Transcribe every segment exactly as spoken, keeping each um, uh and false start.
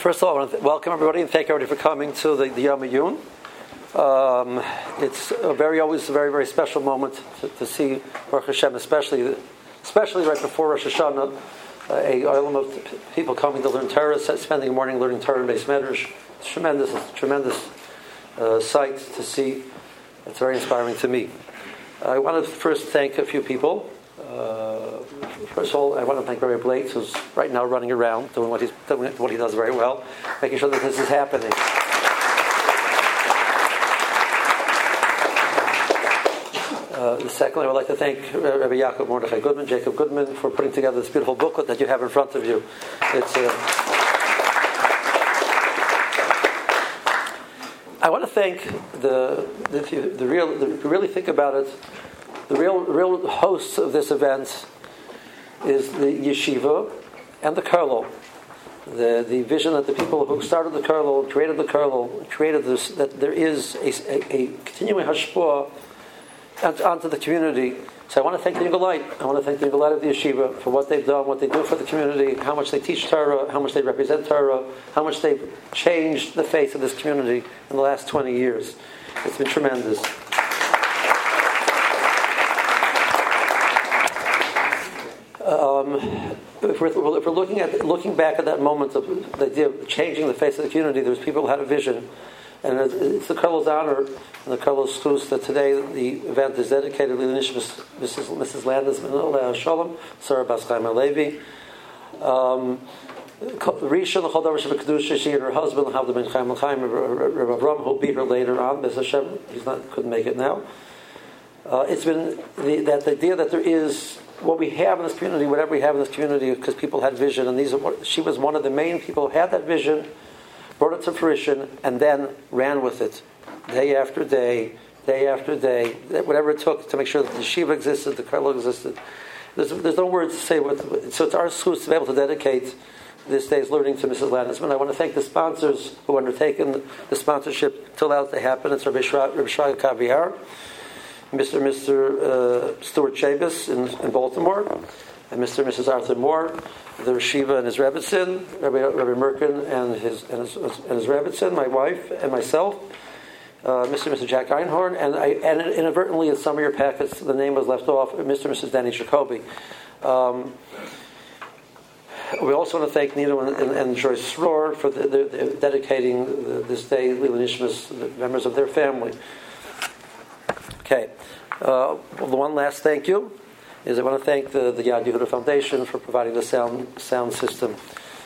First of all, I want to th- welcome everybody and thank everybody for coming to the, the Yom Yun. Um, it's a very, always a very, very special moment to, to see Baruch Hashem, especially, especially right before Rosh Hashanah, uh, a island of people coming to learn Torah, spending the morning learning Torah in Beis Medrash. It's tremendous, it's a tremendous uh, sight to see. It's very inspiring to me. I want to first thank a few people. Uh, first of all, I want to thank Rabbi Blake, who's right now running around doing what he's doing what he does very well, making sure that this is happening. Uh, secondly, I would like to thank Rabbi Yaakov Mordechai Goodman, Jacob Goodman, for putting together this beautiful booklet that you have in front of you. It's. Uh, I want to thank the if you the real the, if you really think about it. The real, real hosts of this event is the yeshiva and the Kollel. The the vision that the people who started the Kollel, created the Kollel, created this, that there is a, a, a continuing hashpah onto the community. So I want to thank the Yungalite. I want to thank the Yungalite of the yeshiva for what they've done, what they do for the community, how much they teach Torah, how much they represent Torah, how much they've changed the face of this community in the last twenty years. It's been tremendous. Um, if, we're, if we're looking at looking back at that moment of the idea of changing the face of the community, there's people who had a vision, and it's the Kollel's honor and the Kollel's schus that today the event is dedicated to Missus Missus Landis Shalom, Sarah Bas Chaim Alevi, um, Risha the Chol Davar Kedusha. She and her husband Havda Ben Chaim L'Chaim Rabbi Avram, who'll be here later on. Bez Hashem, he's not couldn't make it now. Uh, it's been the, that the idea that there is. What we have in this community, whatever we have in this community, because people had vision, and these are, she was one of the main people who had that vision, brought it to fruition, and then ran with it, day after day, day after day, whatever it took to make sure that the yeshiva existed, the Kollel existed. There's, there's no words to say what. So it's our schus to be able to dedicate this day's learning to Missus Landisman. I want to thank the sponsors who have undertaken the sponsorship to allow it to happen. It's Rabbi Shraga Kaviar, Mister Mister Uh, Stuart Chabis in, in Baltimore, and Mister and Missus Arthur Moore, the Yeshiva and his Rebbitzin, Rabbi, Rabbi Merkin and his and his, and his Rebbitzin, my wife and myself, uh, Mister and Missus Jack Einhorn, and I and inadvertently in some of your packets the name was left off, Mister and Missus Danny Jacoby. Um, we also want to thank Nino and, and, and Joyce Rohr for the, the, the dedicating the, this day, Lila Nishmas, the members of their family. Okay, uh, well, the one last thank you is I want to thank the, the Yad Yehuda Foundation for providing the sound sound system.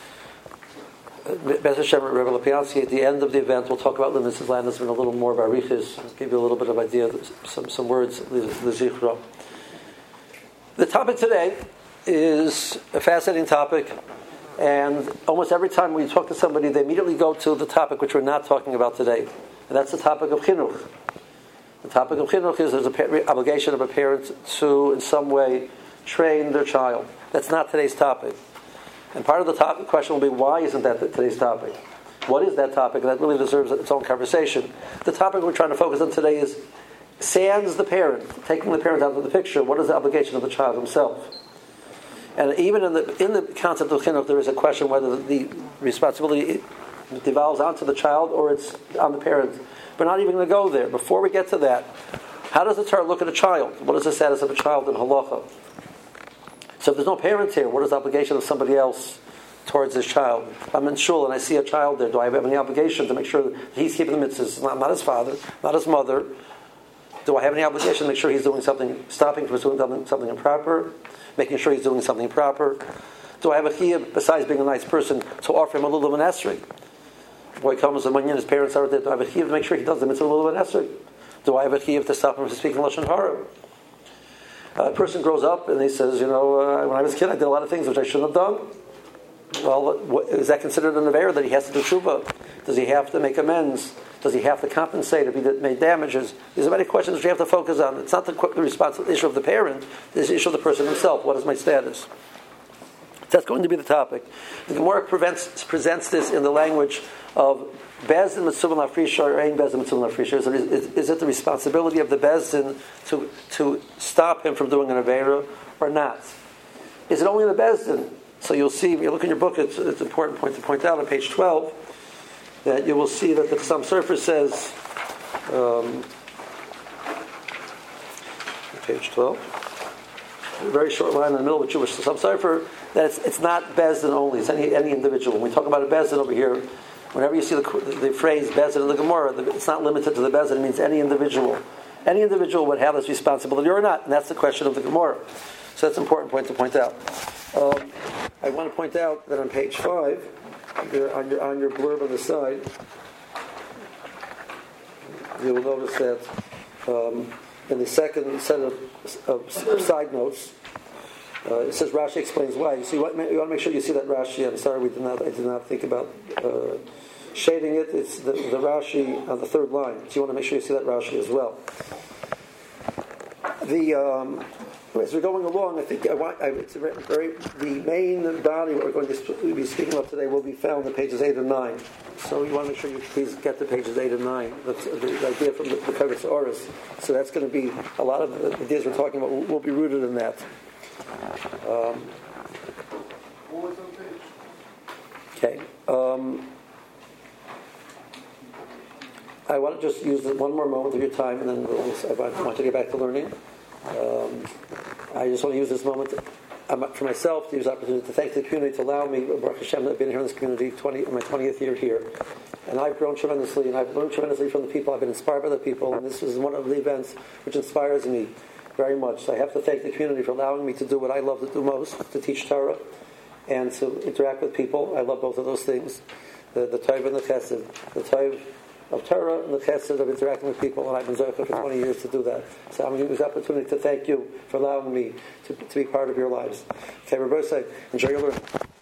Bez Hashem, Rebbe Lapiansky, at the end of the event, we'll talk about Missus Landisman a little more about Arichis, give you a little bit of idea, some some words, L'zichro. The topic today is a fascinating topic, and almost every time we talk to somebody, they immediately go to the topic which we're not talking about today, and that's the topic of chinuch. The topic of chinuch is there's an obligation of a parent to, in some way, train their child. That's not today's topic. And part of the topic question will be, why isn't that today's topic? What is that topic? That really deserves its own conversation. The topic we're trying to focus on today is, sans the parent, taking the parent out of the picture, what is the obligation of the child himself? And even in the in the concept of chinuch, there is a question whether the responsibility devolves onto the child or it's on the parent. We're not even going to go there. Before we get to that, how does the Torah look at a child? What is the status of a child in halacha? So if there's no parents here, what is the obligation of somebody else towards this child? If I'm in shul and I see a child there, do I have any obligation to make sure that he's keeping the mitzvahs? Not, not his father, not his mother. Do I have any obligation to make sure he's doing something, stopping from doing something, something improper, making sure he's doing something proper? Do I have a chiyuv, besides being a nice person, to offer him a little of an esrog? Boy comes and when his parents are there, do I have a chiyuv to make sure he does the mitzvah a little bit esrog? Do I have a chiyuv to stop him from speaking lashon hara? A person grows up and he says, you know, uh, when I was a kid, I did a lot of things which I shouldn't have done. Well, what, is that considered an avera that he has to do tshuva? Does he have to make amends? Does he have to compensate if he did, made damages? These are many questions which you have to focus on. It's not the, the responsibility issue of the parent; it's the issue of the person himself. What is my status? That's going to be the topic. The Gemara prevents, presents this in the language of Bezdin Mitzvah Lafrisha or Ein Bezdin Mitzvah Lafrisha. Is, is, is it the responsibility of the Bezdin to, to stop him from doing an Aveira or not? Is it only the Bezdin? So you'll see, if you look in your book, it's, it's an important point to point out on page twelve, that you will see that the Chassam Sofer says, um, page twelve, a very short line in the middle of Jewish Chassam Sofer, that it's, it's not Bezdin only, it's any, any individual. When we talk about a Bezdin over here, whenever you see the, the phrase Bezdin in the Gemara, it's not limited to the Bezdin, it means any individual. Any individual would have this responsibility or not, and that's the question of the Gemara. So that's an important point to point out. Um, I want to point out that on page five, there, on, your, on your blurb on the side, you will notice that um, in the second set of, of side notes, uh, it says Rashi explains why. You see, what, you want to make sure you see that Rashi. I'm sorry, we did not. I did not think about uh, shading it. It's the, the Rashi on the third line. So you want to make sure you see that Rashi as well. The um, as we're going along, I think I want. I, it's a very the main body what we're going to be speaking about today will be found on pages eight and nine. So you want to make sure you please get to pages eight and nine. That's the, the idea from the, the Kovetz Oris. So that's going to be a lot of the ideas we're talking about will, will be rooted in that. Um, okay. Um, I want to just use one more moment of your time, and then we'll, I want to get back to learning. Um, I just want to use this moment to, for myself to use the opportunity to thank the community to allow me, Baruch Hashem, that I've been here in this community twenty, in my twentieth year here. And I've grown tremendously, and I've learned tremendously from the people. I've been inspired by the people, and this is one of the events which inspires me very much. So I have to thank the community for allowing me to do what I love to do most, to teach Torah and to interact with people. I love both of those things, the, the Tov and the Chesed. The Tov of Torah and the Chesed of interacting with people, and I've been Zohar for twenty years to do that. So I'm going to use this opportunity to thank you for allowing me to, to be part of your lives. Okay, Rabbi, say, enjoy your learning.